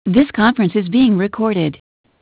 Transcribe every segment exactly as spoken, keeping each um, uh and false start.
This conference is being recorded.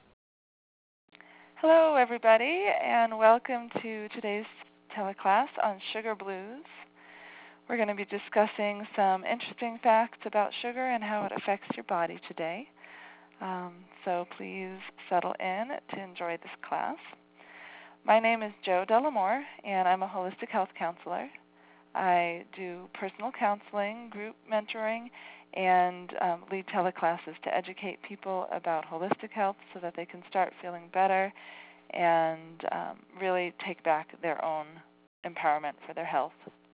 Hello, everybody, and welcome to today's teleclass on sugar blues. We're going to be discussing some interesting facts about sugar and how it affects your body today. Um, so please settle in to enjoy this class. My name is Jo Delamore, and I'm a holistic health counselor. I do personal counseling, group mentoring, and um, lead teleclasses to educate people about holistic health so that they can start feeling better and um, really take back their own empowerment for their health.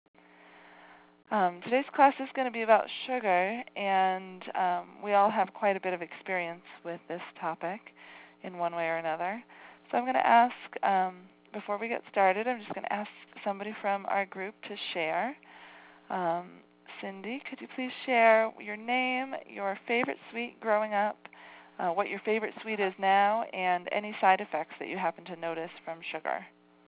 Um, today's class is going to be about sugar, and um, we all have quite a bit of experience with this topic in one way or another. So I'm going to ask, um, before we get started, I'm just going to ask somebody from our group to share. Um, Cindy, could you please share your name, your favorite sweet growing up, uh, what your favorite sweet is now, and any side effects that you happen to notice from sugar?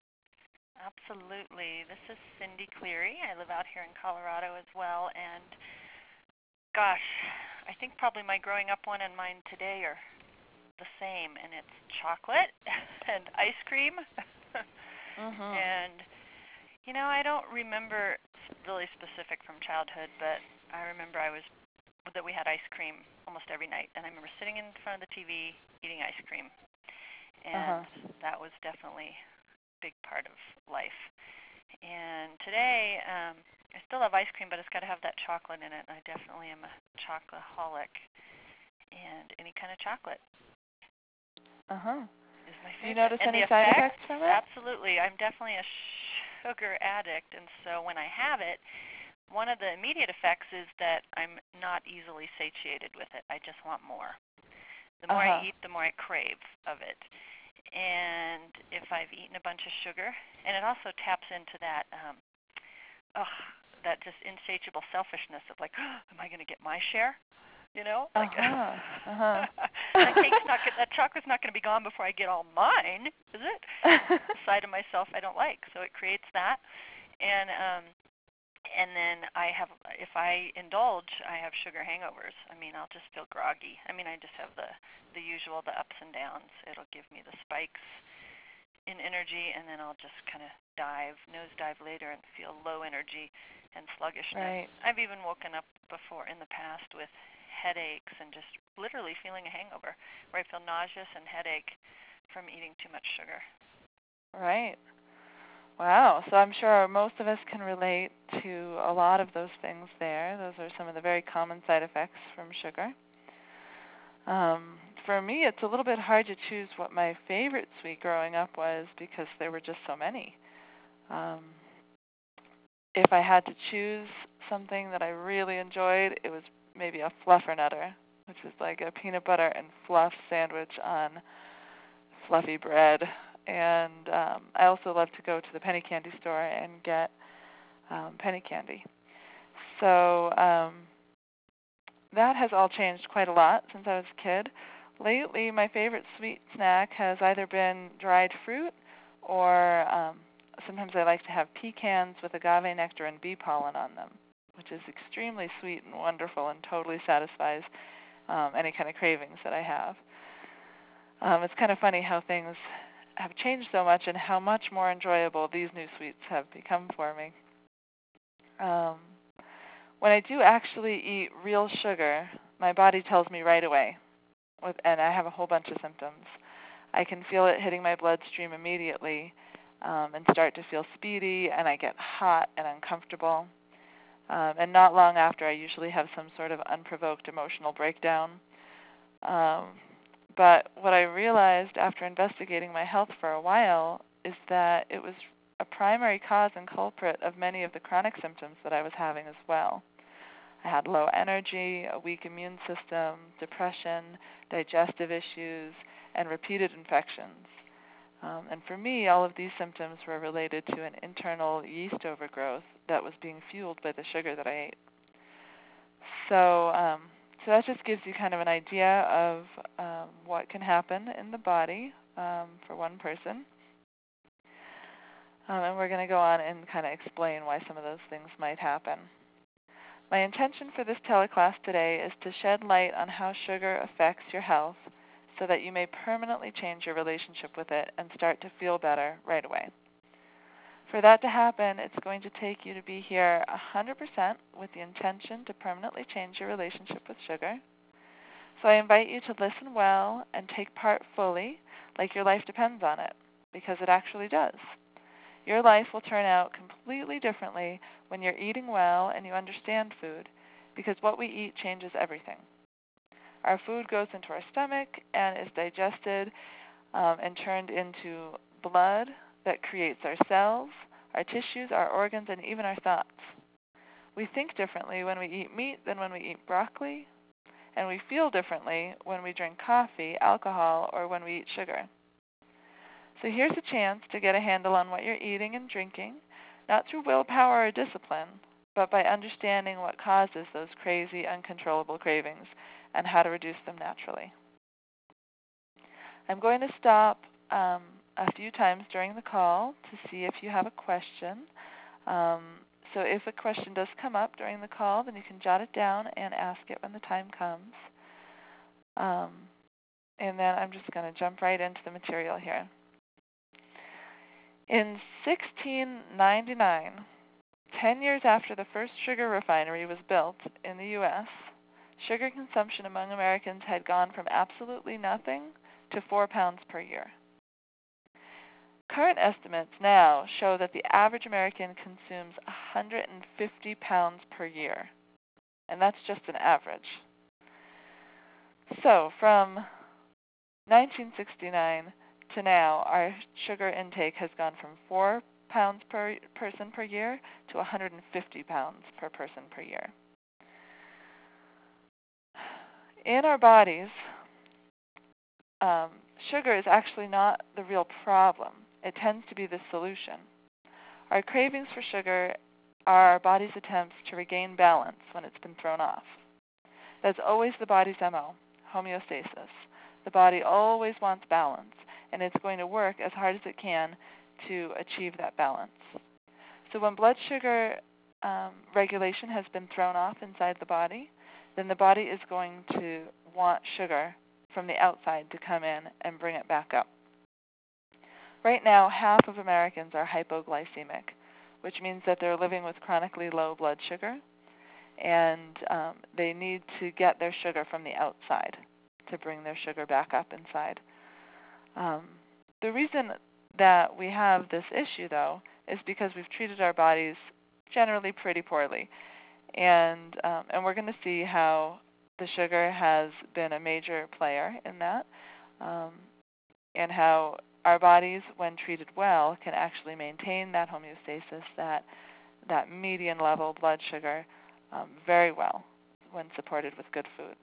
Absolutely. This is Cindy Cleary. I live out here in Colorado as well, and gosh, I think probably my growing up one and mine today are the same, and it's chocolate and ice cream. Mm-hmm. And, you know, I don't remember really specific from childhood, but I remember I was that we had ice cream almost every night, and I remember sitting in front of the T V eating ice cream, and Uh-huh. that was definitely a big part of life. And today, um, I still have ice cream, but it's got to have that chocolate in it. I definitely am a chocoholic, and any kind of chocolate Uh-huh. is my Do you favorite. notice And any the side effects, effects from it? absolutely. I'm definitely a sugar addict, and so when I have it, one of the immediate effects is that I'm not easily satiated with it. I just want more. The more I Uh-huh. eat, the more I crave of it. And if I've eaten a bunch of sugar, and it also taps into that, um, ugh, that just insatiable selfishness of like, oh, am I going to get my share? You know, like Uh-huh. Uh-huh. that cake's not that chocolate's not going to be gone before I get all mine, is it? That's the side of myself I don't like. So it creates that, and um, and then I have, if I indulge, I have sugar hangovers. I mean, I'll just feel groggy. I mean, I just have the the usual, the ups and downs. It'll give me the spikes in energy, and then I'll just kind of dive, nose dive later, and feel low energy and sluggishness. Right. I've even woken up before in the past with headaches and just literally feeling a hangover, where I feel nauseous and headache from eating too much sugar. Right. Wow. So I'm sure most of us can relate to a lot of those things there. Those are some of the very common side effects from sugar. Um, for me, it's a little bit hard to choose what my favorite sweet growing up was because there were just so many. Um, if I had to choose something that I really enjoyed, it was maybe a fluffernutter, which is like a peanut butter and fluff sandwich on fluffy bread. And um, I also love to go to the penny candy store and get um, penny candy. So um, that has all changed quite a lot since I was a kid. Lately, my favorite sweet snack has either been dried fruit or um, sometimes I like to have pecans with agave nectar and bee pollen on them, which is extremely sweet and wonderful and totally satisfies um, any kind of cravings that I have. Um, it's kind of funny how things have changed so much and how much more enjoyable these new sweets have become for me. Um, when I do actually eat real sugar, my body tells me right away, with, and I have a whole bunch of symptoms. I can feel it hitting my bloodstream immediately um, and start to feel speedy, and I get hot and uncomfortable. Um, and not long after, I usually have some sort of unprovoked emotional breakdown. Um, but what I realized after investigating my health for a while is that it was a primary cause and culprit of many of the chronic symptoms that I was having as well. I had low energy, a weak immune system, depression, digestive issues, and repeated infections. Um, and for me, all of these symptoms were related to an internal yeast overgrowth that was being fueled by the sugar that I ate. So, um, so that just gives you kind of an idea of um, what can happen in the body um, for one person. Um, and we're going to go on and kind of explain why some of those things might happen. My intention for this teleclass today is to shed light on how sugar affects your health so that you may permanently change your relationship with it and start to feel better right away. For that to happen, it's going to take you to be here one hundred percent with the intention to permanently change your relationship with sugar. So I invite you to listen well and take part fully, like your life depends on it, because it actually does. Your life will turn out completely differently when you're eating well and you understand food, because what we eat changes everything. Our food goes into our stomach and is digested um, and turned into blood that creates our cells, our tissues, our organs, and even our thoughts. We think differently when we eat meat than when we eat broccoli, and we feel differently when we drink coffee, alcohol, or when we eat sugar. So here's a chance to get a handle on what you're eating and drinking, not through willpower or discipline, but by understanding what causes those crazy, uncontrollable cravings and how to reduce them naturally. I'm going to stop um, a few times during the call to see if you have a question. Um, so if a question does come up during the call, then you can jot it down and ask it when the time comes. Um, and then I'm just going to jump right into the material here. In sixteen ninety-nine, ten years after the first sugar refinery was built in the U S, sugar consumption among Americans had gone from absolutely nothing to four pounds per year. Current estimates now show that the average American consumes one hundred fifty pounds per year, and that's just an average. So from nineteen sixty-nine to now, our sugar intake has gone from four pounds per person per year to one hundred fifty pounds per person per year. In our bodies, um, sugar is actually not the real problem. It tends to be the solution. Our cravings for sugar are our body's attempts to regain balance when it's been thrown off. That's always the body's M O, homeostasis. The body always wants balance, and it's going to work as hard as it can to achieve that balance. So when blood sugar um, regulation has been thrown off inside the body, then the body is going to want sugar from the outside to come in and bring it back up. Right now, half of Americans are hypoglycemic, which means that they're living with chronically low blood sugar, and um, they need to get their sugar from the outside to bring their sugar back up inside. Um, the reason that we have this issue, though, is because we've treated our bodies generally pretty poorly, and um, and we're going to see how the sugar has been a major player in that, um, and how our bodies, when treated well, can actually maintain that homeostasis, that that median level blood sugar, um, very well when supported with good food.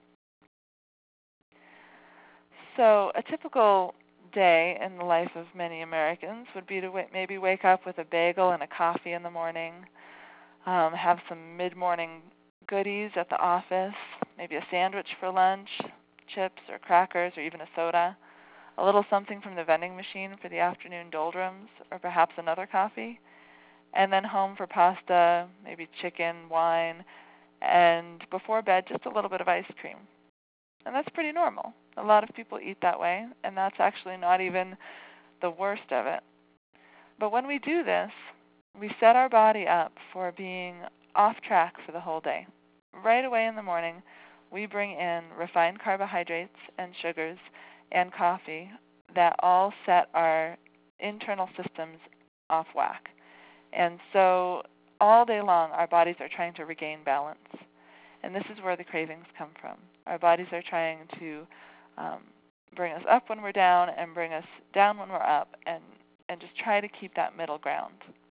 So a typical day in the life of many Americans would be to w- maybe wake up with a bagel and a coffee in the morning, um, have some mid-morning goodies at the office, maybe a sandwich for lunch, chips or crackers or even a soda, a little something from the vending machine for the afternoon doldrums, or perhaps another coffee, and then home for pasta, maybe chicken, wine, and before bed just a little bit of ice cream. And that's pretty normal. A lot of people eat that way, and that's actually not even the worst of it. But when we do this, we set our body up for being off track for the whole day. Right away in the morning, we bring in refined carbohydrates and sugars and coffee that all set our internal systems off whack. And so all day long, our bodies are trying to regain balance. And this is where the cravings come from. Our bodies are trying to um, bring us up when we're down and bring us down when we're up, and, and just try to keep that middle ground.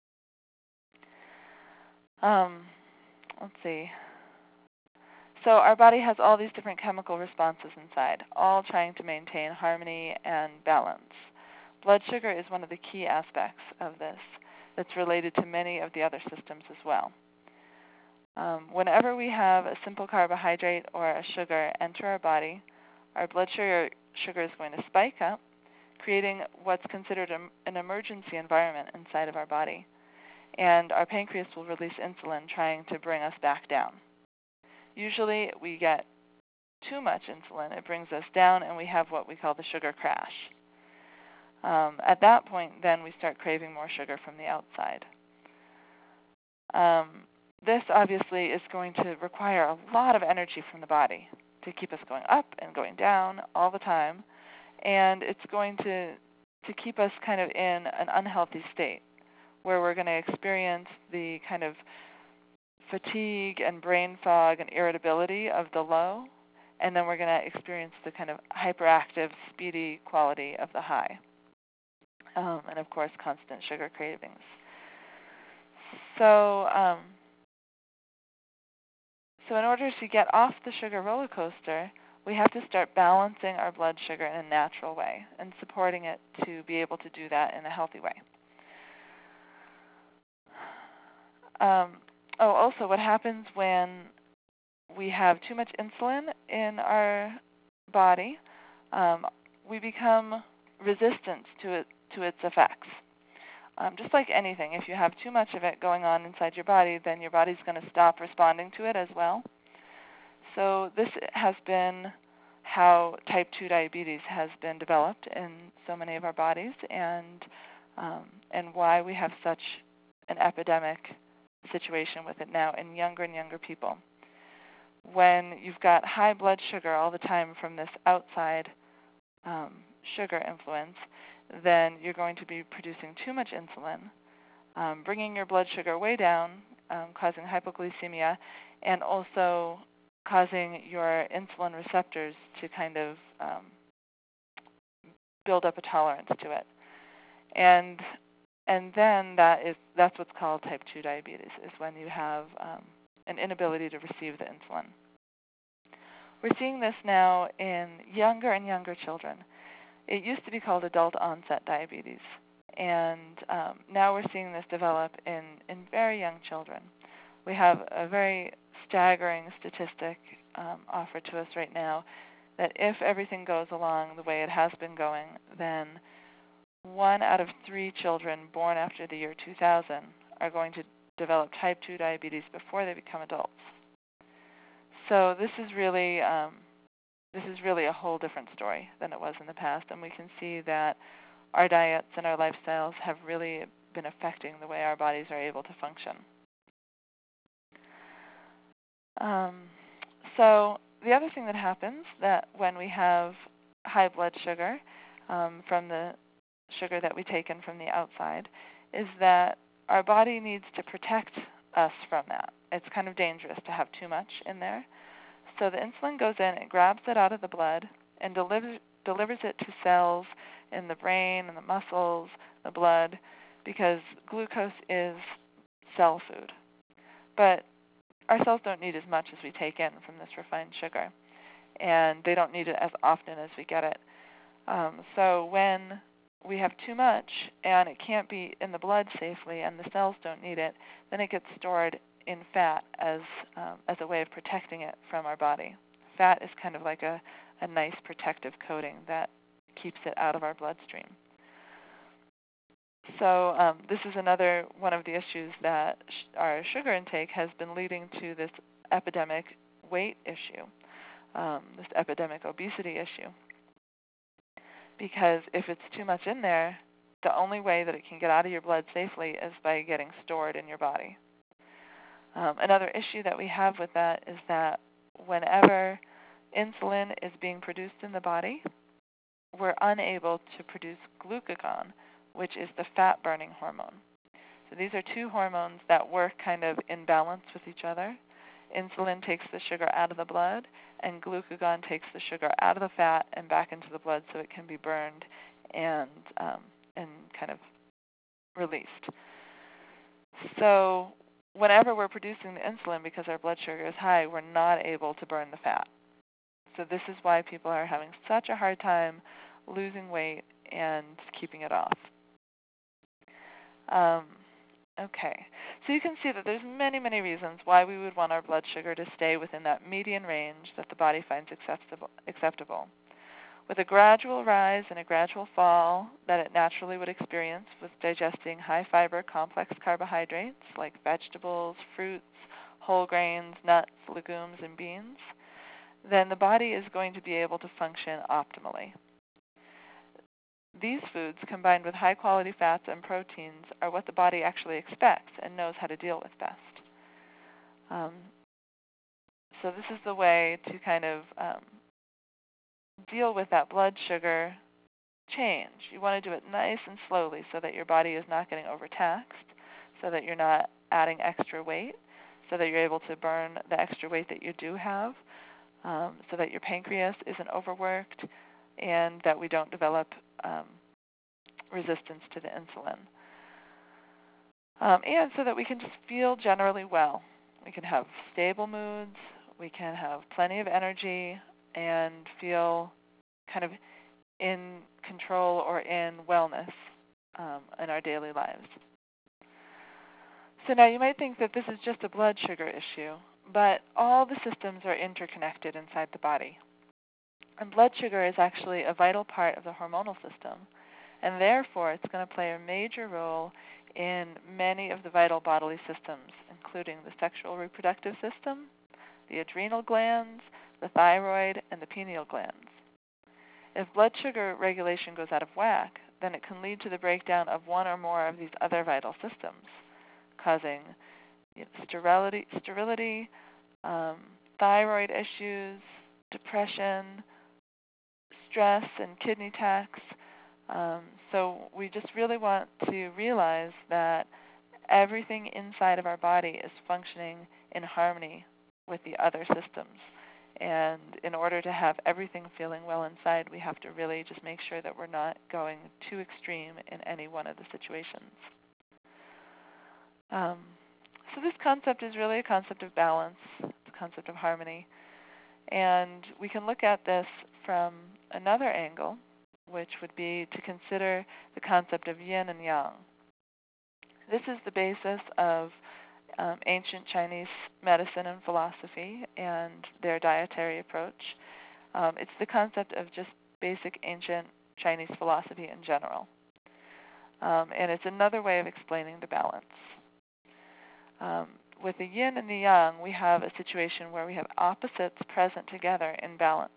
Um, let's see. So our body has all these different chemical responses inside, all trying to maintain harmony and balance. Blood sugar is one of the key aspects of this that's related to many of the other systems as well. Um, whenever we have a simple carbohydrate or a sugar enter our body, our blood sugar, sugar is going to spike up, creating what's considered a, an emergency environment inside of our body. And our pancreas will release insulin trying to bring us back down. Usually we get too much insulin. It brings us down, and we have what we call the sugar crash. Um, at that point, then we start craving more sugar from the outside. Um, this obviously is going to require a lot of energy from the body to keep us going up and going down all the time, and it's going to to keep us kind of in an unhealthy state where we're going to experience the kind of fatigue and brain fog and irritability of the low, and then we're going to experience the kind of hyperactive, speedy quality of the high. Um, and of course, constant sugar cravings. So, um, so in order to get off the sugar roller coaster, we have to start balancing our blood sugar in a natural way and supporting it to be able to do that in a healthy way. Um, oh, also, what happens when we have too much insulin in our body? Um, we become resistant to it, to its effects. Um, just like anything, if you have too much of it going on inside your body, then your body's going to stop responding to it as well. So this has been how type two diabetes has been developed in so many of our bodies, and um, and why we have such an epidemic situation with it now in younger and younger people. When you've got high blood sugar all the time from this outside um, sugar influence, then you're going to be producing too much insulin, um, bringing your blood sugar way down, um, causing hypoglycemia, and also causing your insulin receptors to kind of um, build up a tolerance to it. And and then that is that's what's called type two diabetes, is when you have um, an inability to receive the insulin. We're seeing this now in younger and younger children. It used to be called adult onset diabetes, and um, now we're seeing this develop in, in very young children. We have a very staggering statistic um, offered to us right now that if everything goes along the way it has been going, then one out of three children born after the year two thousand are going to develop type two diabetes before they become adults. So this is really um, this is really a whole different story than it was in the past, and we can see that our diets and our lifestyles have really been affecting the way our bodies are able to function. Um, so the other thing that happens that when we have high blood sugar um, from the sugar that we take in from the outside is that our body needs to protect us from that. It's kind of dangerous to have too much in there. So the insulin goes in, it grabs it out of the blood and delivers delivers it to cells in the brain and the muscles, the blood, because glucose is cell food. But our cells don't need as much as we take in from this refined sugar, and they don't need it as often as we get it. Um, so when we have too much and it can't be in the blood safely and the cells don't need it, then it gets stored in fat as um, as a way of protecting it from our body. Fat is kind of like a, a nice protective coating that keeps it out of our bloodstream. So um, this is another one of the issues that sh- our sugar intake has been leading to this epidemic weight issue, um, this epidemic obesity issue. Because if it's too much in there, the only way that it can get out of your blood safely is by getting stored in your body. Um, another issue that we have with that is that whenever insulin is being produced in the body, we're unable to produce glucagon, which is the fat-burning hormone. So these are two hormones that work kind of in balance with each other. Insulin takes the sugar out of the blood, and glucagon takes the sugar out of the fat and back into the blood so it can be burned and um, and kind of released. So whenever we're producing the insulin because our blood sugar is high, we're not able to burn the fat. So this is why people are having such a hard time losing weight and keeping it off. Um, okay, so you can see that there's many, many reasons why we would want our blood sugar to stay within that median range that the body finds acceptable. acceptable. With a gradual rise and a gradual fall that it naturally would experience with digesting high-fiber complex carbohydrates like vegetables, fruits, whole grains, nuts, legumes, and beans, then the body is going to be able to function optimally. These foods, combined with high-quality fats and proteins, are what the body actually expects and knows how to deal with best. Um, so this is the way to kind of um, deal with that blood sugar change. You want to do it nice and slowly so that your body is not getting overtaxed, so that you're not adding extra weight, so that you're able to burn the extra weight that you do have, um, so that your pancreas isn't overworked, and that we don't develop um, resistance to the insulin. Um, and so that we can just feel generally well. We can have stable moods, we can have plenty of energy, and feel kind of in control or in wellness um, in our daily lives. So now you might think that this is just a blood sugar issue, but all the systems are interconnected inside the body. And blood sugar is actually a vital part of the hormonal system, and therefore it's going to play a major role in many of the vital bodily systems, including the sexual reproductive system, the adrenal glands, the thyroid, and the pineal glands. If blood sugar regulation goes out of whack, then it can lead to the breakdown of one or more of these other vital systems, causing you know, sterility, sterility um, thyroid issues, depression, stress, and kidney attacks. Um, so we just really want to realize that everything inside of our body is functioning in harmony with the other systems. And in order to have everything feeling well inside, we have to really just make sure that we're not going too extreme in any one of the situations. Um, so this concept is really a concept of balance, it's a concept of harmony. And we can look at this from another angle, which would be to consider the concept of yin and yang. This is the basis of um, ancient Chinese medicine and philosophy and their dietary approach. Um, it's the concept of just basic ancient Chinese philosophy in general. Um, and it's another way of explaining the balance. Um, with the yin and the yang, we have a situation where we have opposites present together in balance.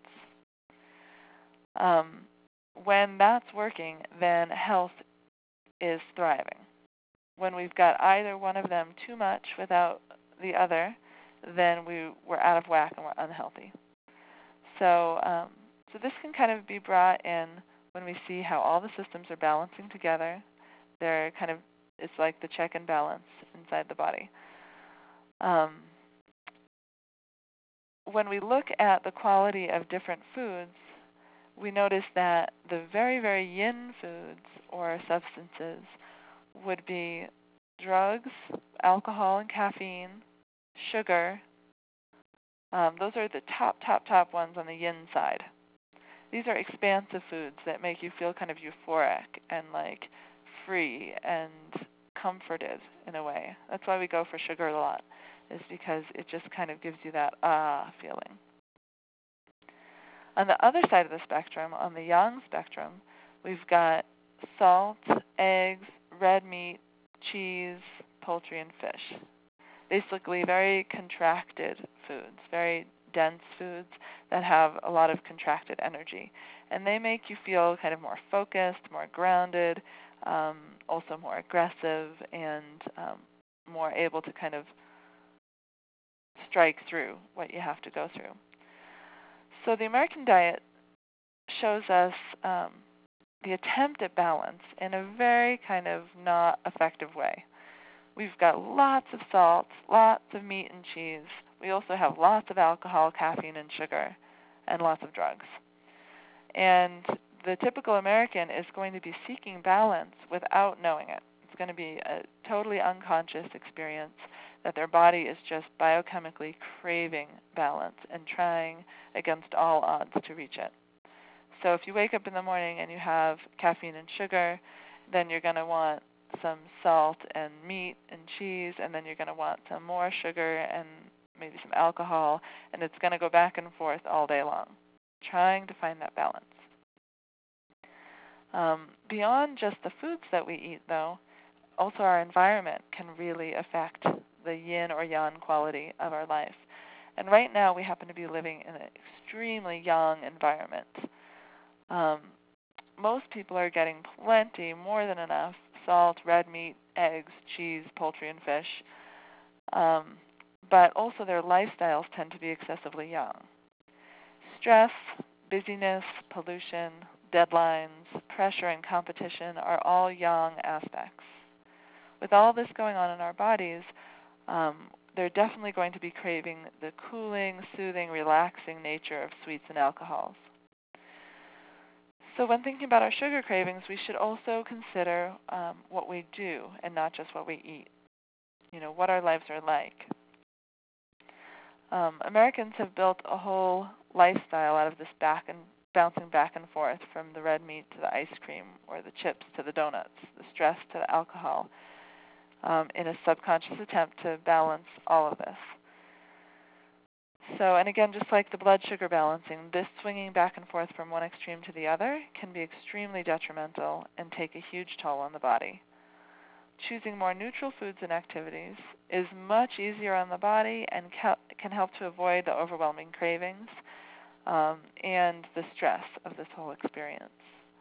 Um, when that's working, then health is thriving. When we've got either one of them too much without the other, then we, we're out of whack and we're unhealthy. So, um, so this can kind of be brought in when we see how all the systems are balancing together. They're kind of, it's like the check and balance inside the body. Um, when we look at the quality of different foods, we notice that the very, very yin foods or substances would be drugs, alcohol and caffeine, sugar. Um, those are the top, top, top ones on the yin side. These are expansive foods that make you feel kind of euphoric and like free and comforted in a way. That's why we go for sugar a lot, is because it just kind of gives you that ah feeling. On the other side of the spectrum, on the yang spectrum, we've got salt, eggs, red meat, cheese, poultry, and fish. Basically very contracted foods, very dense foods that have a lot of contracted energy. And they make you feel kind of more focused, more grounded, um, also more aggressive, and um, more able to kind of strike through what you have to go through. So the American diet shows us um, the attempt at balance in a very kind of not effective way. We've got lots of salt, lots of meat and cheese. We also have lots of alcohol, caffeine, and sugar, and lots of drugs. And the typical American is going to be seeking balance without knowing it. It's going to be a totally unconscious experience that their body is just biochemically craving balance and trying against all odds to reach it. So if you wake up in the morning and you have caffeine and sugar, then you're going to want some salt and meat and cheese, and then you're going to want some more sugar and maybe some alcohol, and it's going to go back and forth all day long, trying to find that balance. Um, beyond just the foods that we eat, though, also our environment can really affect the yin or yang quality of our life. And right now we happen to be living in an extremely yang environment. Um, most people are getting plenty, more than enough, salt, red meat, eggs, cheese, poultry, and fish. Um, but also their lifestyles tend to be excessively yang. Stress, busyness, pollution, deadlines, pressure, and competition are all yang aspects. With all this going on in our bodies, um, they're definitely going to be craving the cooling, soothing, relaxing nature of sweets and alcohols. So when thinking about our sugar cravings, we should also consider um, what we do and not just what we eat. You know, what our lives are like. Um, Americans have built a whole lifestyle out of this back and bouncing back and forth from the red meat to the ice cream or the chips to the donuts, the stress to the alcohol, um, in a subconscious attempt to balance all of this. So, and again, just like the blood sugar balancing, this swinging back and forth from one extreme to the other can be extremely detrimental and take a huge toll on the body. Choosing more neutral foods and activities is much easier on the body and can help to avoid the overwhelming cravings um, and the stress of this whole experience.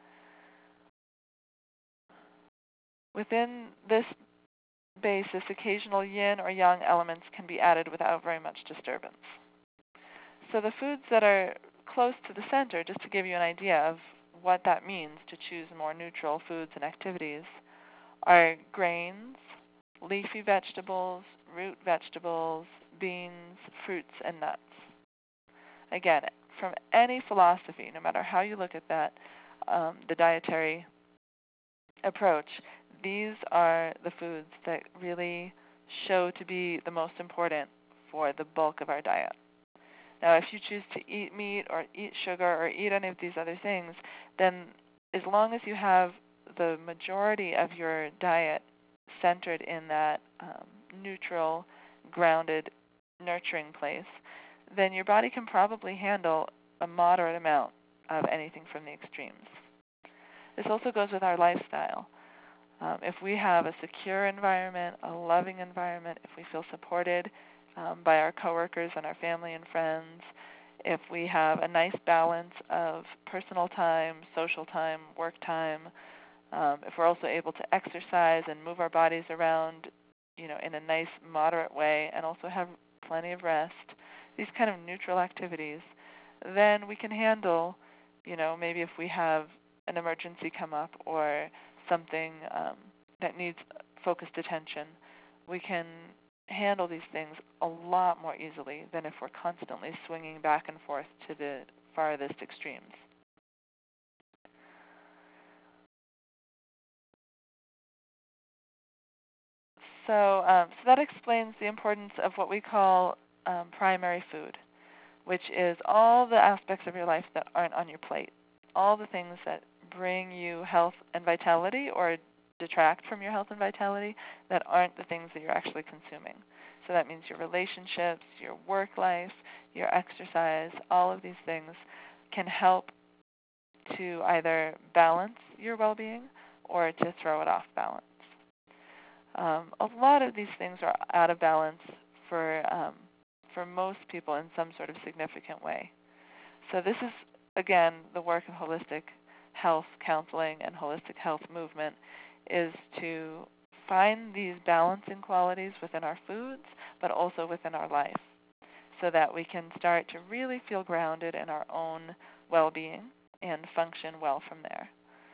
Within this basis, occasional yin or yang elements can be added without very much disturbance. So the foods that are close to the center, just to give you an idea of what that means to choose more neutral foods and activities, are grains, leafy vegetables, root vegetables, beans, fruits, and nuts. Again, from any philosophy, no matter how you look at that, um, the dietary approach, these are the foods that really show to be the most important for the bulk of our diet. Now, if you choose to eat meat or eat sugar or eat any of these other things, then as long as you have the majority of your diet centered in that um, neutral, grounded, nurturing place, then your body can probably handle a moderate amount of anything from the extremes. This also goes with our lifestyle. Um, if we have a secure environment, a loving environment, if we feel supported um, by our coworkers and our family and friends, if we have a nice balance of personal time, social time, work time, um, if we're also able to exercise and move our bodies around, you know, in a nice, moderate way, and also have plenty of rest, these kind of neutral activities, then we can handle, you know, maybe if we have an emergency come up or something um, that needs focused attention, we can handle these things a lot more easily than if we're constantly swinging back and forth to the farthest extremes. So, um, so that explains the importance of what we call um, primary food, which is all the aspects of your life that aren't on your plate, all the things that bring you health and vitality or detract from your health and vitality that aren't the things that you're actually consuming. So that means your relationships, your work life, your exercise, all of these things can help to either balance your well-being or to throw it off balance. Um, a lot of these things are out of balance for um, for most people in some sort of significant way. So this is, again, the work of holistic health counseling and holistic health movement, is to find these balancing qualities within our foods, but also within our life, so that we can start to really feel grounded in our own well-being and function well from there.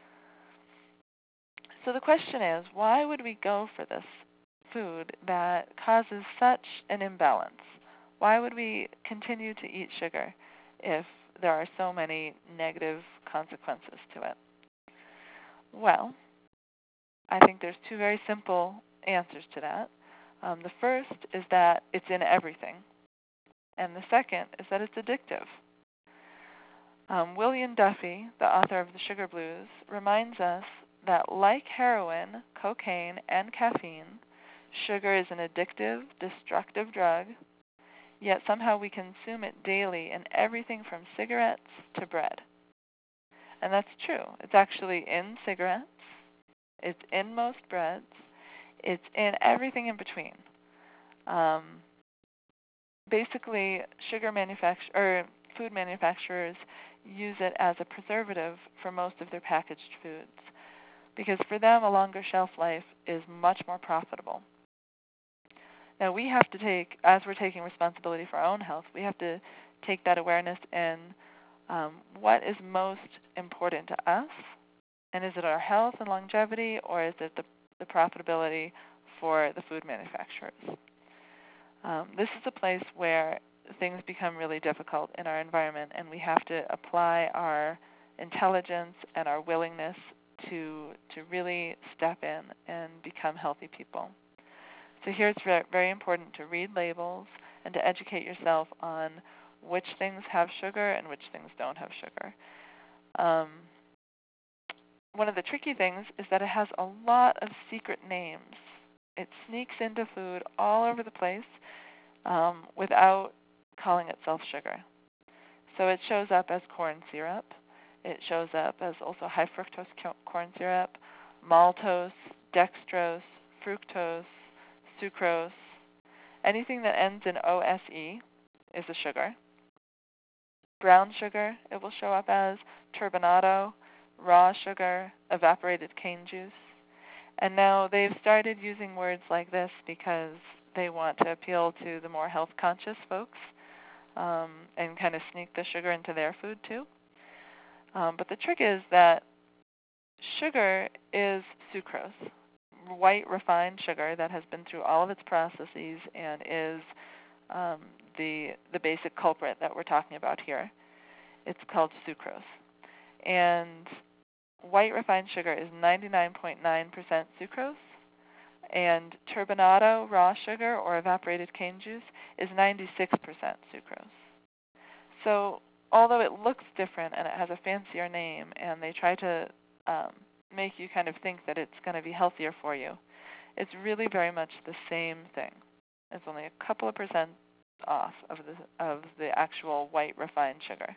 So the question is, why would we go for this food that causes such an imbalance? Why would we continue to eat sugar if there are so many negative consequences to it? Well, I think there's two very simple answers to that. Um, the first is that it's in everything, and the second is that it's addictive. Um, William Duffy, the author of The Sugar Blues, reminds us that like heroin, cocaine, and caffeine, sugar is an addictive, destructive drug, yet somehow we consume it daily in everything from cigarettes to bread. And that's true. It's actually in cigarettes, it's in most breads, it's in everything in between. Um, basically, sugar manufacture or food manufacturers use it as a preservative for most of their packaged foods because for them a longer shelf life is much more profitable. Now we have to take, as we're taking responsibility for our own health, we have to take that awareness in um, what is most important to us, and is it our health and longevity, or is it the, the profitability for the food manufacturers? Um, this is a place where things become really difficult in our environment, and we have to apply our intelligence and our willingness to to really step in and become healthy people. So here it's very important to read labels and to educate yourself on which things have sugar and which things don't have sugar. Um, one of the tricky things is that it has a lot of secret names. It sneaks into food all over the place um, without calling itself sugar. So it shows up as corn syrup. It shows up as also high fructose corn syrup, maltose, dextrose, fructose, sucrose. Anything that ends in O S E is a sugar. Brown sugar, it will show up as turbinado, raw sugar, evaporated cane juice. And now they've started using words like this because they want to appeal to the more health-conscious folks um, and kind of sneak the sugar into their food too. Um, but the trick is that sugar is sucrose, white refined sugar that has been through all of its processes and is um, the the basic culprit that we're talking about here. It's called sucrose. And white refined sugar is ninety-nine point nine percent sucrose, and turbinado raw sugar or evaporated cane juice is ninety-six percent sucrose. So although it looks different and it has a fancier name, and they try to um, make you kind of think that it's going to be healthier for you, it's really very much the same thing. It's only a couple of percent off of the of the actual white refined sugar.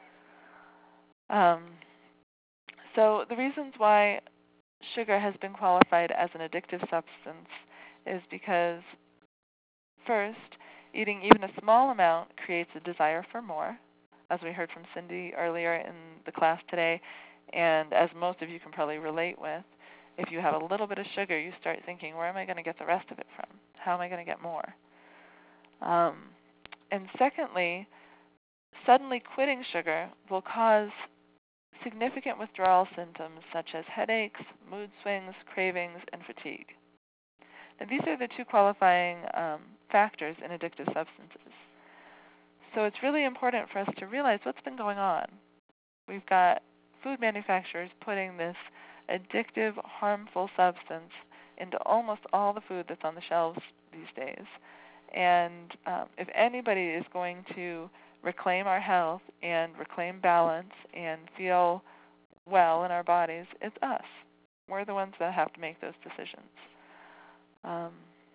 Um, so the reasons why sugar has been qualified as an addictive substance is because, first, eating even a small amount creates a desire for more, as we heard from Cindy earlier in the class today, and as most of you can probably relate with. If you have a little bit of sugar, you start thinking, where am I going to get the rest of it from? How am I going to get more? Um, and secondly, suddenly quitting sugar will cause significant withdrawal symptoms such as headaches, mood swings, cravings, and fatigue. Now, these are the two qualifying um, factors in addictive substances. So it's really important for us to realize what's been going on. We've got food manufacturers putting this addictive, harmful substance into almost all the food that's on the shelves these days. And um, if anybody is going to reclaim our health and reclaim balance and feel well in our bodies, it's us. We're the ones that have to make those decisions. Um,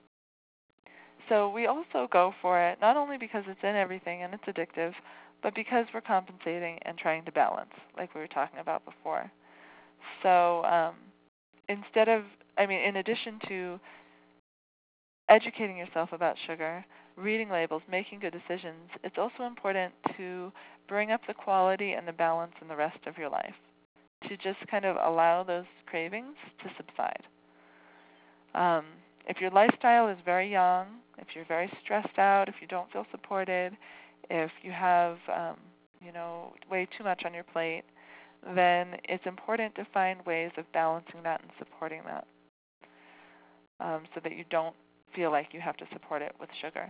so we also go for it not only because it's in everything and it's addictive, but because we're compensating and trying to balance, like we were talking about before. So um, instead of, I mean, in addition to educating yourself about sugar, reading labels, making good decisions, it's also important to bring up the quality and the balance in the rest of your life, to just kind of allow those cravings to subside. Um, if your lifestyle is very young, if you're very stressed out, if you don't feel supported, if you have, um, you know, way too much on your plate, then it's important to find ways of balancing that and supporting that, um, so that you don't feel like you have to support it with sugar.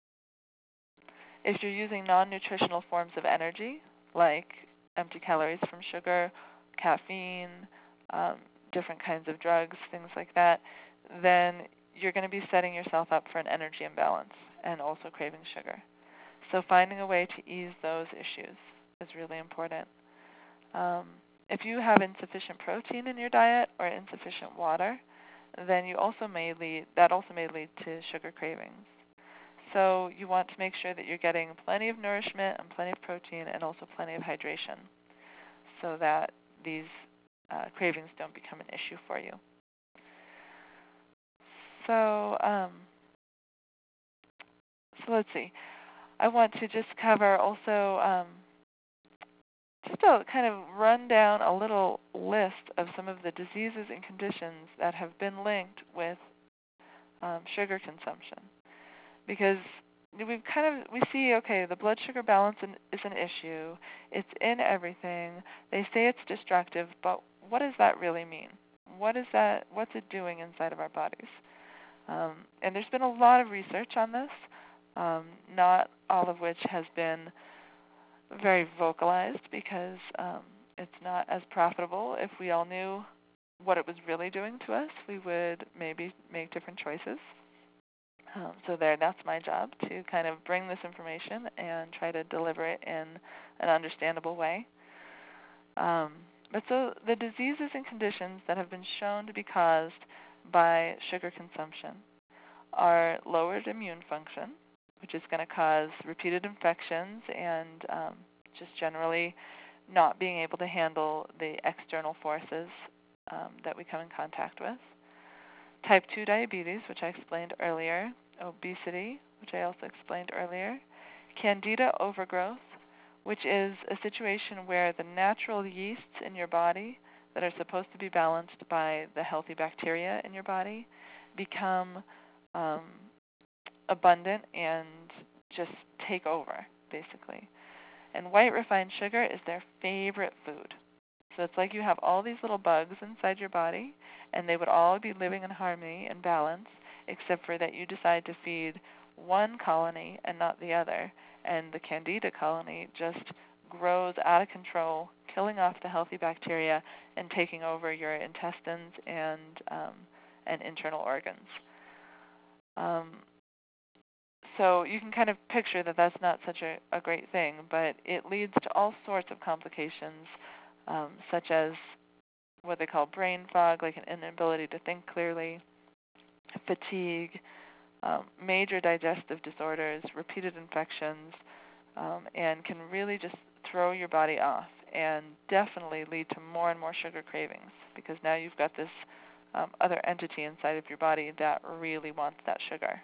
If you're using non-nutritional forms of energy, like empty calories from sugar, caffeine, um, different kinds of drugs, things like that, then you're going to be setting yourself up for an energy imbalance and also craving sugar. So finding a way to ease those issues is really important. Um, if you have insufficient protein in your diet or insufficient water, then you also may lead, that also may lead to sugar cravings. So you want to make sure that you're getting plenty of nourishment and plenty of protein and also plenty of hydration so that these uh, cravings don't become an issue for you. So um, so let's see. I want to just cover also um, just to kind of run down a little list of some of the diseases and conditions that have been linked with um, sugar consumption, because we've kind of we see okay, the blood sugar balance is an issue. It's in everything. They say it's destructive, but what does that really mean? What is that? What's it doing inside of our bodies? Um, and there's been a lot of research on this, um, not all of which has been very vocalized because um, it's not as profitable. If we all knew what it was really doing to us, we would maybe make different choices. Um, so there, that's my job, to kind of bring this information and try to deliver it in an understandable way. Um, but so the diseases and conditions that have been shown to be caused by sugar consumption are lowered immune function, which is going to cause repeated infections and um, just generally not being able to handle the external forces um, that we come in contact with. Type two diabetes, which I explained earlier, obesity, which I also explained earlier, candida overgrowth, which is a situation where the natural yeasts in your body that are supposed to be balanced by the healthy bacteria in your body become um, abundant and just take over, basically. And white refined sugar is their favorite food. So it's like you have all these little bugs inside your body, and they would all be living in harmony and balance, except for that you decide to feed one colony and not the other, and the candida colony just grows out of control, killing off the healthy bacteria and taking over your intestines and um, and internal organs. Um, so you can kind of picture that that's not such a, a great thing, but it leads to all sorts of complications, um, such as what they call brain fog, like an inability to think clearly, fatigue, um, major digestive disorders, repeated infections, um, and can really just throw your body off and definitely lead to more and more sugar cravings, because now you've got this um, other entity inside of your body that really wants that sugar.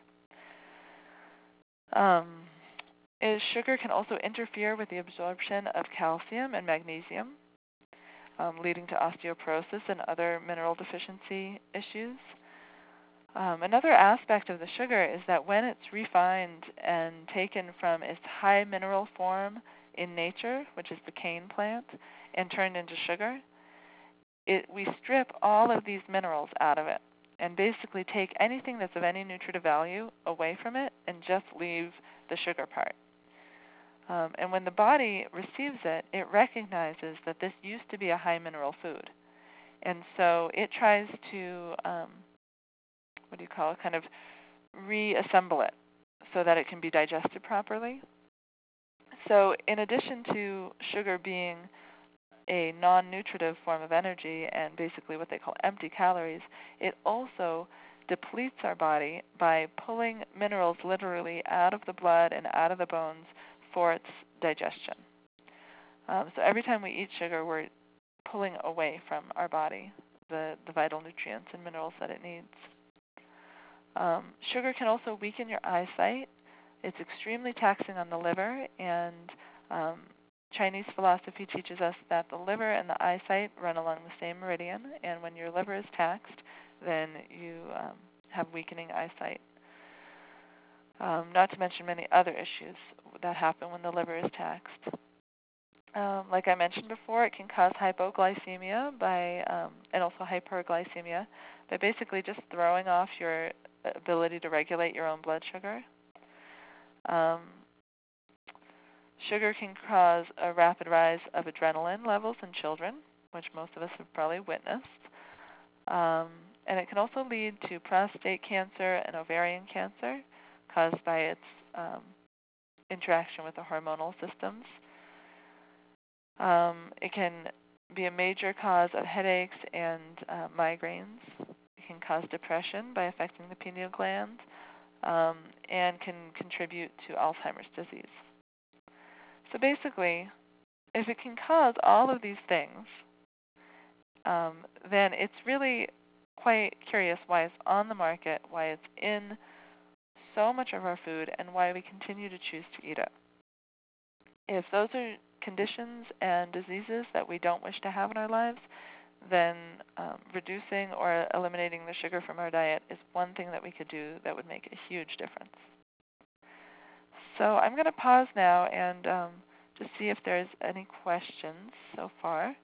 Um, is sugar can also interfere with the absorption of calcium and magnesium, um, leading to osteoporosis and other mineral deficiency issues. Um, another aspect of the sugar is that when it's refined and taken from its high mineral form in nature, which is the cane plant, and turned into sugar, it, we strip all of these minerals out of it and basically take anything that's of any nutritive value away from it and just leave the sugar part. Um, and when the body receives it, it recognizes that this used to be a high mineral food. And so it tries to, um, what do you call it, kind of reassemble it so that it can be digested properly. So in addition to sugar being a non-nutritive form of energy and basically what they call empty calories, it also depletes our body by pulling minerals literally out of the blood and out of the bones for its digestion. Um, so every time we eat sugar, we're pulling away from our body the, the vital nutrients and minerals that it needs. Um, sugar can also weaken your eyesight. It's extremely taxing on the liver, and um, Chinese philosophy teaches us that the liver and the eyesight run along the same meridian, and when your liver is taxed, then you um, have weakening eyesight. Um, not to mention many other issues that happen when the liver is taxed. Um, like I mentioned before, it can cause hypoglycemia by, um, and also hyperglycemia by basically just throwing off your ability to regulate your own blood sugar. Um, sugar can cause a rapid rise of adrenaline levels in children, which most of us have probably witnessed. Um, and it can also lead to prostate cancer and ovarian cancer caused by its um, interaction with the hormonal systems. Um, it can be a major cause of headaches and uh, migraines. It can cause depression by affecting the pineal gland, um, and can contribute to Alzheimer's disease. So basically, if it can cause all of these things, um, then it's really quite curious why it's on the market, why it's in so much of our food and why we continue to choose to eat it. If those are conditions and diseases that we don't wish to have in our lives, then um, reducing or eliminating the sugar from our diet is one thing that we could do that would make a huge difference. So I'm going to pause now and um, just see if there's any questions so far.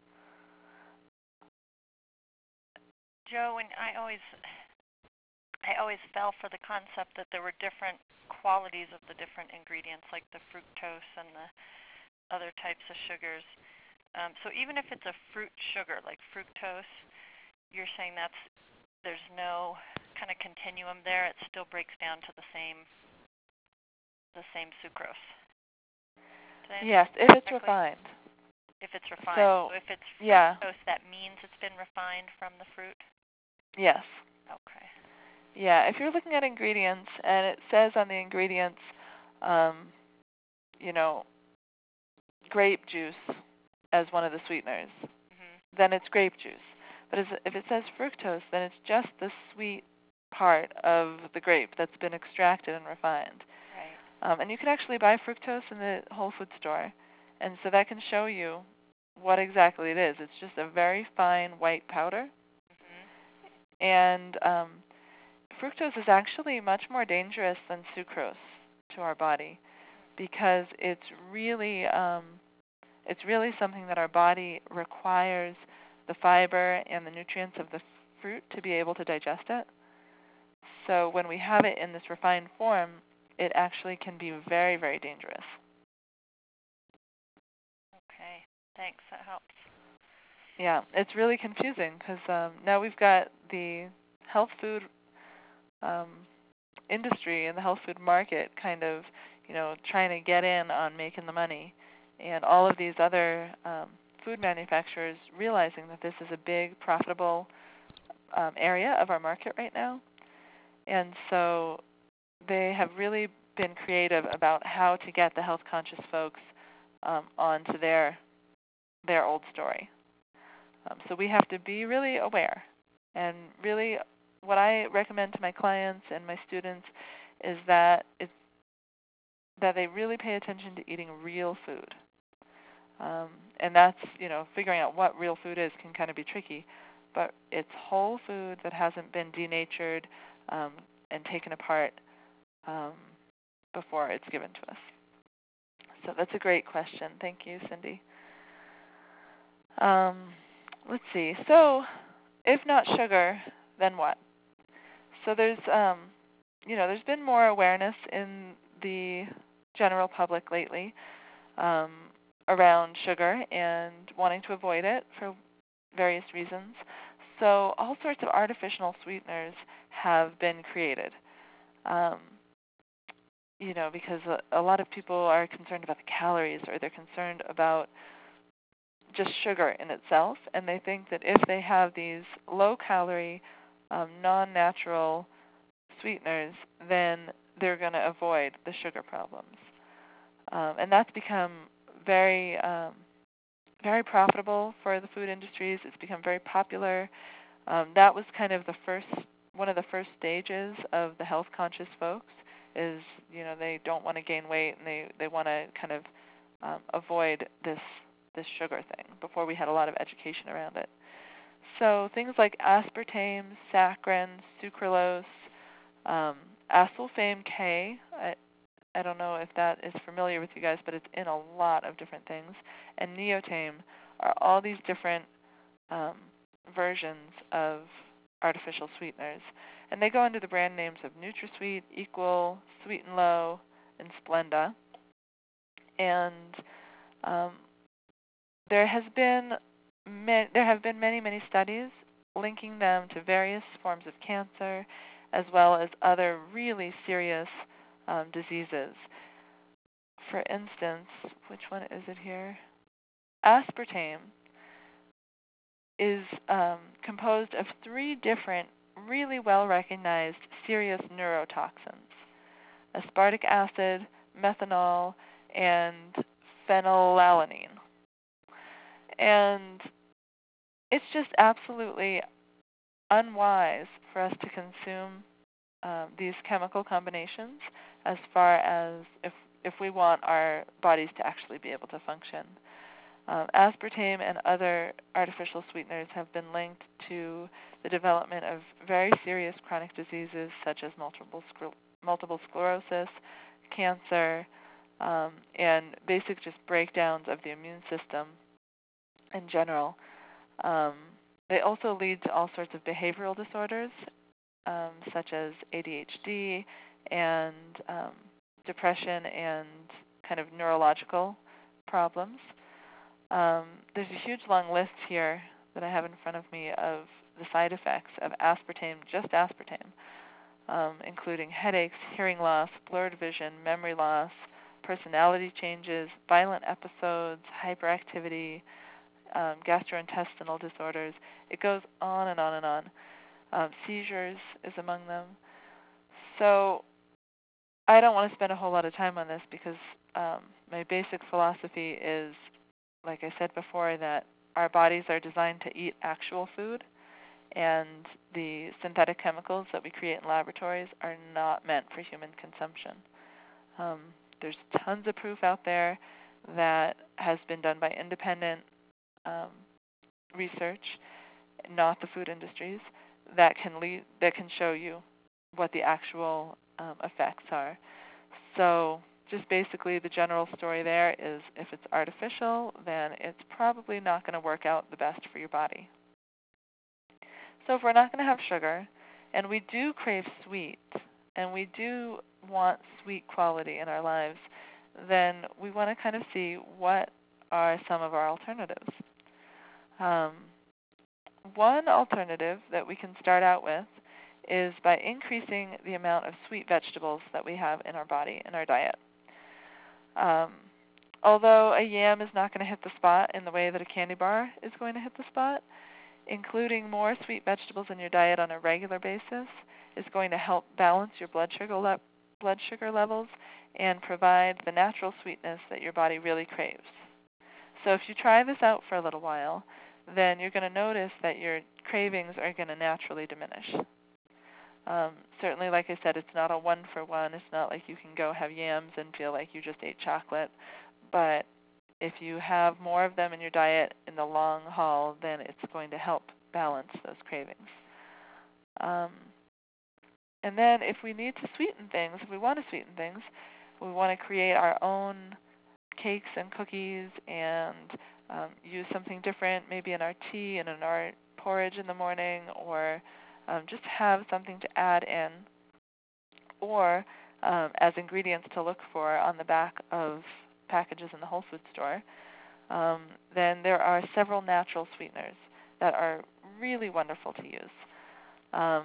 Joe, and I always, I always fell for the concept that there were different qualities of the different ingredients, like the fructose and the other types of sugars. Um, so even if it's a fruit sugar like fructose, you're saying that's there's no kind of continuum there. It still breaks down to the same the same sucrose. Yes, if it's correctly? refined. If it's refined. So, so if it's yeah. fructose, that means it's been refined from the fruit? Yes. Okay. Yeah, if you're looking at ingredients and it says on the ingredients, um, you know, grape juice as one of the sweeteners, mm-hmm. then it's grape juice. But if it says fructose, then it's just the sweet part of the grape that's been extracted and refined. Right. Um, and you can actually buy fructose in the Whole Food store, and so that can show you what exactly it is. It's just a very fine white powder, mm-hmm. and um, fructose is actually much more dangerous than sucrose to our body because it's really um, it's really something that our body requires the fiber and the nutrients of the fruit to be able to digest it. So when we have it in this refined form, it actually can be very, very dangerous. Okay, thanks. That helps. Yeah, it's really confusing because um, now we've got the health food um, industry and the health food market kind of, you know, trying to get in on making the money, and all of these other um, food manufacturers realizing that this is a big, profitable um, area of our market right now, and so they have really been creative about how to get the health-conscious folks um, onto their their old story. Um, so we have to be really aware, and really what I recommend to my clients and my students is that it's, that they really pay attention to eating real food. Um, and that's, you know, figuring out what real food is can kind of be tricky, but it's whole food that hasn't been denatured um, and taken apart um, before it's given to us. So that's a great question. Thank you, Cindy. Um, let's see. So if not sugar, then what? So there's, um, you know, there's been more awareness in the general public lately um, around sugar and wanting to avoid it for various reasons. So all sorts of artificial sweeteners have been created. Um, you know, because a, a lot of people are concerned about the calories, or they're concerned about just sugar in itself, and they think that if they have these low-calorie, um, non-natural sweeteners, then they're going to avoid the sugar problems. Um, and that's become very, um, very profitable for the food industries. It's become very popular. Um, that was kind of the first, one of the first stages of the health-conscious folks. Is, you know, they don't want to gain weight, and they, they want to kind of um, avoid this this sugar thing before we had a lot of education around it. So things like aspartame, saccharin, sucralose, um, acesulfame K, I, I don't know if that is familiar with you guys, but it's in a lot of different things, and neotame are all these different um, versions of artificial sweeteners. And they go under the brand names of NutraSweet, Equal, Sweet and Low, and Splenda. And um, there has been ma- there have been many, many studies linking them to various forms of cancer, as well as other really serious um, diseases. For instance, which one is it here? Aspartame is um, composed of three different, really well-recognized serious neurotoxins: aspartic acid, methanol, and phenylalanine. And it's just absolutely unwise for us to consume um, these chemical combinations as far as if if we want our bodies to actually be able to function. Um, aspartame and other artificial sweeteners have been linked to the development of very serious chronic diseases such as multiple scler- multiple sclerosis, cancer, um, and basic just breakdowns of the immune system in general. Um, they also lead to all sorts of behavioral disorders, um, such as A D H D and um, depression and kind of neurological problems. Um, there's a huge long list here that I have in front of me of the side effects of aspartame, just aspartame, um, including headaches, hearing loss, blurred vision, memory loss, personality changes, violent episodes, hyperactivity, um, gastrointestinal disorders. It goes on and on and on. Um, seizures is among them. So I don't want to spend a whole lot of time on this because um, my basic philosophy is, like I said before, that our bodies are designed to eat actual food, and the synthetic chemicals that we create in laboratories are not meant for human consumption. Um, there's tons of proof out there that has been done by independent um, research, not the food industries, that can lead, that can show you what the actual um, effects are. So just basically the general story there is if it's artificial, then it's probably not going to work out the best for your body. So if we're not going to have sugar, and we do crave sweet, and we do want sweet quality in our lives, then we want to kind of see what are some of our alternatives. Um, one alternative that we can start out with is by increasing the amount of sweet vegetables that we have in our body, in our diet. Um, although a yam is not going to hit the spot in the way that a candy bar is going to hit the spot, including more sweet vegetables in your diet on a regular basis is going to help balance your blood sugar le- blood sugar levels and provide the natural sweetness that your body really craves. So if you try this out for a little while, then you're going to notice that your cravings are going to naturally diminish. Um, certainly, like I said, it's not a one-for-one. It's not like you can go have yams and feel like you just ate chocolate. But if you have more of them in your diet in the long haul, then it's going to help balance those cravings. Um, and then if we need to sweeten things, if we want to sweeten things, we want to create our own cakes and cookies and um, use something different, maybe in our tea and in our porridge in the morning, or um, just have something to add in, or um, as ingredients to look for on the back of packages in the Whole Foods store. Um, then there are several natural sweeteners that are really wonderful to use. Um,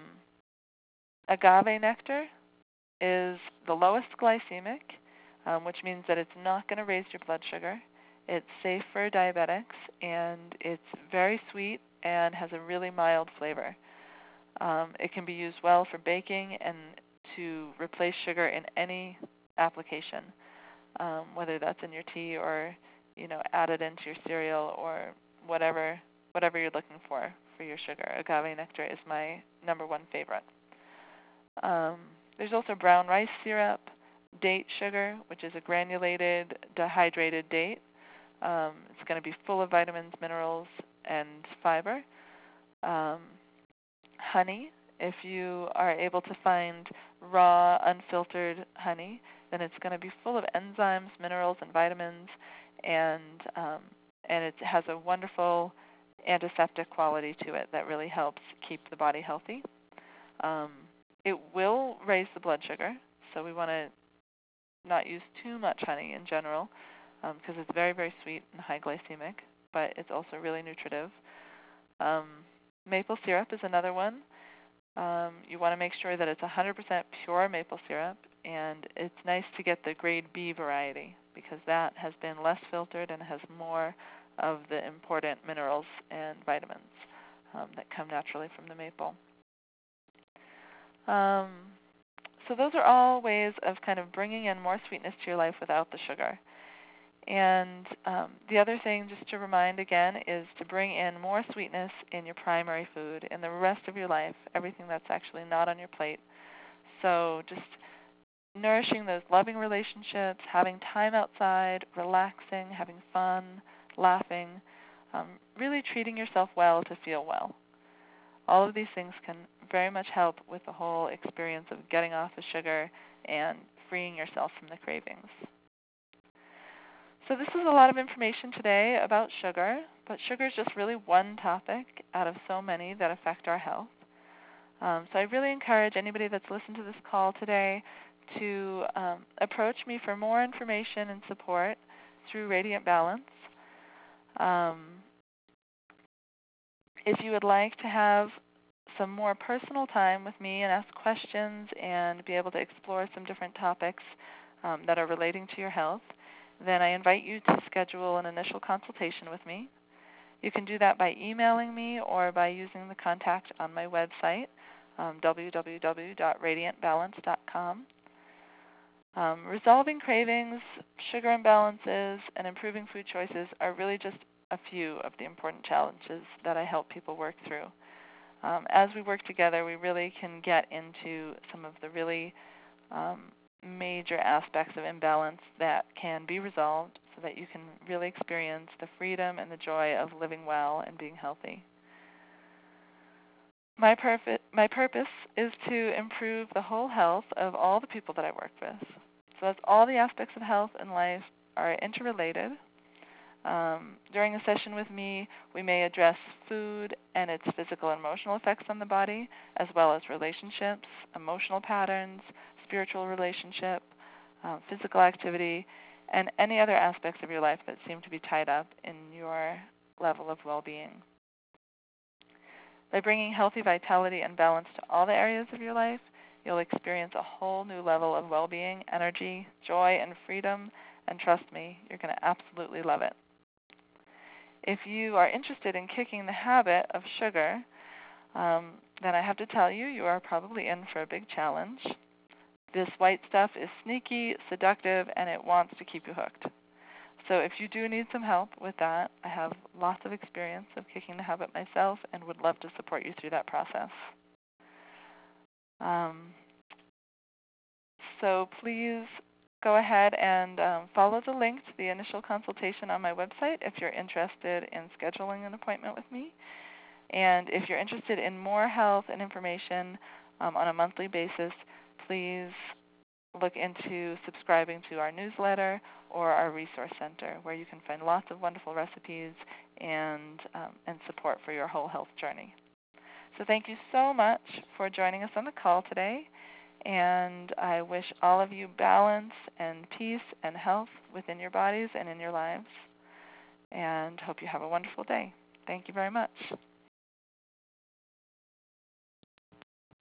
agave nectar is the lowest glycemic, um, which means that it's not going to raise your blood sugar. It's safe for diabetics, and it's very sweet and has a really mild flavor. Um, it can be used well for baking and to replace sugar in any application, um, whether that's in your tea or, you know, add it into your cereal or whatever whatever you're looking for for your sugar. Agave nectar is my number one favorite. Um, there's also brown rice syrup, date sugar, which is a granulated, dehydrated date. Um, it's going to be full of vitamins, minerals, and fiber. Um, honey, if you are able to find raw, unfiltered honey, then it's going to be full of enzymes, minerals, and vitamins, and um, and it has a wonderful antiseptic quality to it that really helps keep the body healthy. Um, it will raise the blood sugar, so we want to not use too much honey in general because um, it's very, very sweet and high glycemic, but it's also really nutritive. Um, maple syrup is another one. Um, you want to make sure that it's one hundred percent pure maple syrup, and it's nice to get the grade B variety because that has been less filtered and has more of the important minerals and vitamins um, that come naturally from the maple. Um, so those are all ways of kind of bringing in more sweetness to your life without the sugar. And um, the other thing, just to remind again, is to bring in more sweetness in your primary food in the rest of your life, everything that's actually not on your plate. So just nourishing those loving relationships, having time outside, relaxing, having fun, laughing, um, really treating yourself well to feel well. All of these things can very much help with the whole experience of getting off the sugar and freeing yourself from the cravings. So this is a lot of information today about sugar, but sugar is just really one topic out of so many that affect our health. Um, so I really encourage anybody that's listened to this call today to um, approach me for more information and support through Radiant Balance. Um, if you would like to have some more personal time with me and ask questions and be able to explore some different topics um, that are relating to your health, then I invite you to schedule an initial consultation with me. You can do that by emailing me or by using the contact on my website, um, w w w dot radiant balance dot com. Um, resolving cravings, sugar imbalances, and improving food choices are really just a few of the important challenges that I help people work through. Um, as we work together, we really can get into some of the really um, major aspects of imbalance that can be resolved so that you can really experience the freedom and the joy of living well and being healthy. My, purpose, my purpose is to improve the whole health of all the people that I work with. So that's all the aspects of health and life are interrelated. Um, during a session with me, we may address food and its physical and emotional effects on the body, as well as relationships, emotional patterns, spiritual relationship, uh, physical activity, and any other aspects of your life that seem to be tied up in your level of well-being. By bringing healthy vitality and balance to all the areas of your life, you'll experience a whole new level of well-being, energy, joy, and freedom, and trust me, you're going to absolutely love it. If you are interested in kicking the habit of sugar, um, then I have to tell you, you are probably in for a big challenge. This white stuff is sneaky, seductive, and it wants to keep you hooked. So if you do need some help with that, I have lots of experience of kicking the habit myself and would love to support you through that process. Um, so please go ahead and um, follow the link to the initial consultation on my website if you're interested in scheduling an appointment with me. And if you're interested in more health and information um, on a monthly basis, please look into subscribing to our newsletter or our resource center, where you can find lots of wonderful recipes and, um, and support for your whole health journey. So thank you so much for joining us on the call today, and I wish all of you balance and peace and health within your bodies and in your lives, and hope you have a wonderful day. Thank you very much.